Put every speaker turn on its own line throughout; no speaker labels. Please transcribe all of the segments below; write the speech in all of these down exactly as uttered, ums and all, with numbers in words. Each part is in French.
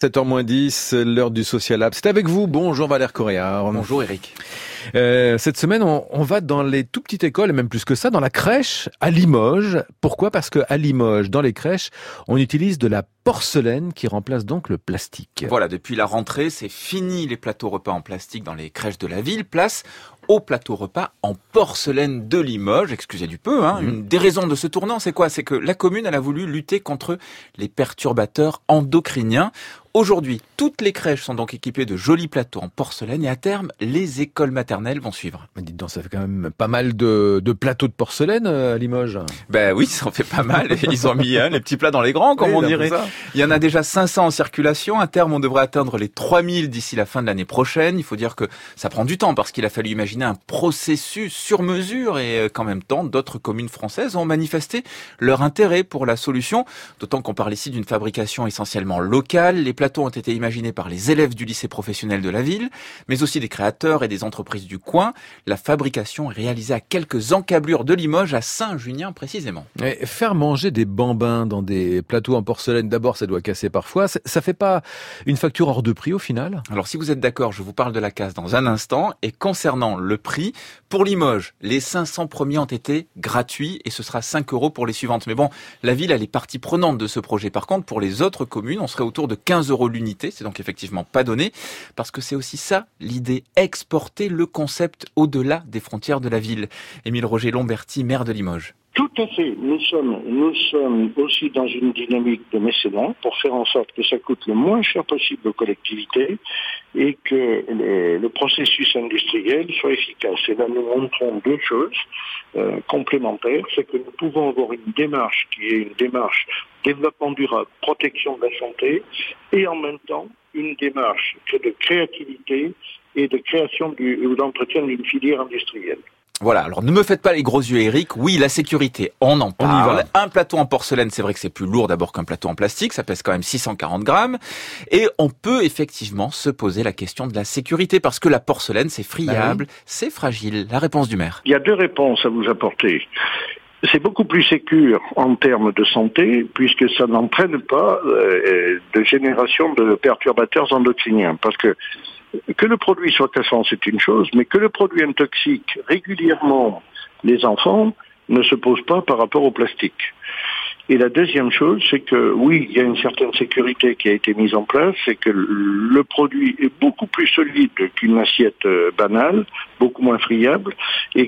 sept heures moins dix, l'heure du Social Lab. C'est avec vous. Bonjour Valère Coréard.
Bonjour Eric.
Euh, cette semaine, on, on va dans les tout petites écoles, et même plus que ça, dans la crèche à Limoges. Pourquoi ? Parce qu'à Limoges, dans les crèches, on utilise de la porcelaine qui remplace donc le plastique.
Voilà, depuis la rentrée, c'est fini les plateaux repas en plastique dans les crèches de la ville. Place au plateau repas en porcelaine de Limoges. Excusez du peu, hein. Mmh. Une des raisons de ce tournant, c'est quoi ? C'est que la commune, elle a voulu lutter contre les perturbateurs endocriniens. Aujourd'hui, toutes les crèches sont donc équipées de jolis plateaux en porcelaine et à terme, les écoles maternelles vont suivre.
Mais dites donc, ça fait quand même pas mal de, de plateaux de porcelaine à Limoges.
Ben oui, ça en fait pas mal. Ils ont mis hein, les petits plats dans les grands, comme oui, on dirait. Il y en a déjà cinq cents en circulation. À terme, on devrait atteindre les trois mille d'ici la fin de l'année prochaine. Il faut dire que ça prend du temps parce qu'il a fallu imaginer un processus sur mesure et qu'en même temps, d'autres communes françaises ont manifesté leur intérêt pour la solution. D'autant qu'on parle ici d'une fabrication essentiellement locale. Les plateaux ont été imaginés par les élèves du lycée professionnel de la ville, mais aussi des créateurs et des entreprises du coin. La fabrication est réalisée à quelques encablures de Limoges, à Saint-Junien précisément.
Et faire manger des bambins dans des plateaux en porcelaine, d'abord ça doit casser parfois. Ça fait pas une facture hors de prix au final ?
Alors si vous êtes d'accord, je vous parle de la casse dans un instant. Et concernant le prix, pour Limoges, les cinq cents premiers ont été gratuits et ce sera cinq euros pour les suivantes. Mais bon, la ville elle est partie prenante de ce projet. Par contre, pour les autres communes, on serait autour de quinze euros l'unité. C'est donc effectivement pas donné parce que c'est aussi ça l'idée, exporter le concept au-delà des frontières de la ville. Émile Roger Lomberti, maire de Limoges.
Tout à fait. Nous sommes, nous sommes aussi dans une dynamique de mécénat pour faire en sorte que ça coûte le moins cher possible aux collectivités et que le, le processus industriel soit efficace. Et là, nous montrons deux choses euh, complémentaires. C'est que nous pouvons avoir une démarche qui est une démarche développement durable, protection de la santé et en même temps une démarche de créativité et de création du, ou d'entretien d'une filière industrielle.
Voilà, alors ne me faites pas les gros yeux Eric, oui la sécurité, on en parle. On un plateau en porcelaine, c'est vrai que c'est plus lourd d'abord qu'un plateau en plastique, ça pèse quand même six cent quarante grammes. Et on peut effectivement se poser la question de la sécurité, parce que la porcelaine c'est friable, bah oui. C'est fragile. La réponse du maire.
Il y a deux réponses à vous apporter. C'est beaucoup plus sécure en termes de santé, puisque ça n'entraîne pas euh, de génération de perturbateurs endocriniens, parce que que le produit soit cassant, c'est une chose, mais que le produit intoxique régulièrement les enfants ne se pose pas par rapport au plastique. Et la deuxième chose, c'est que oui, il y a une certaine sécurité qui a été mise en place, c'est que le produit est beaucoup plus solide qu'une assiette banale, beaucoup moins friable, et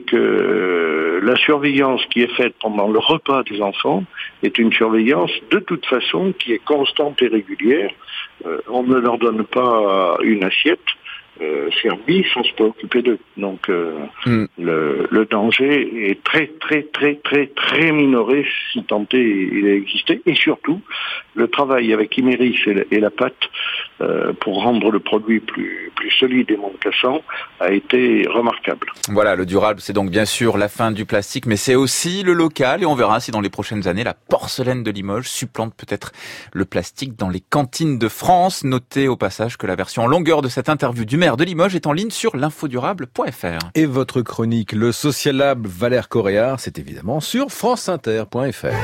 que la surveillance qui est faite pendant le repas des enfants est une surveillance de toute façon qui est constante et régulière. Euh, on ne leur donne pas une assiette euh, servie sans se préoccuper d'eux. Donc euh, mm. le, le danger est très très très très très minoré si tant est il a existé. Et surtout, le travail avec Imerys et la, et la pâte euh, pour rendre le produit plus plus solide et moins cassant a été remarquable.
Voilà, le durable, c'est donc bien sûr la fin du plastique, mais c'est aussi le local. Et on verra si dans les prochaines années, la porcelaine de Limoges supplante peut-être le plastique dans les cantines de France. Notez au passage que la version en longueur de cette interview du maire de Limoges est en ligne sur l'infodurable point f r.
Et votre chronique, le Social Lab Valère Coréard, c'est évidemment sur franceinter point f r.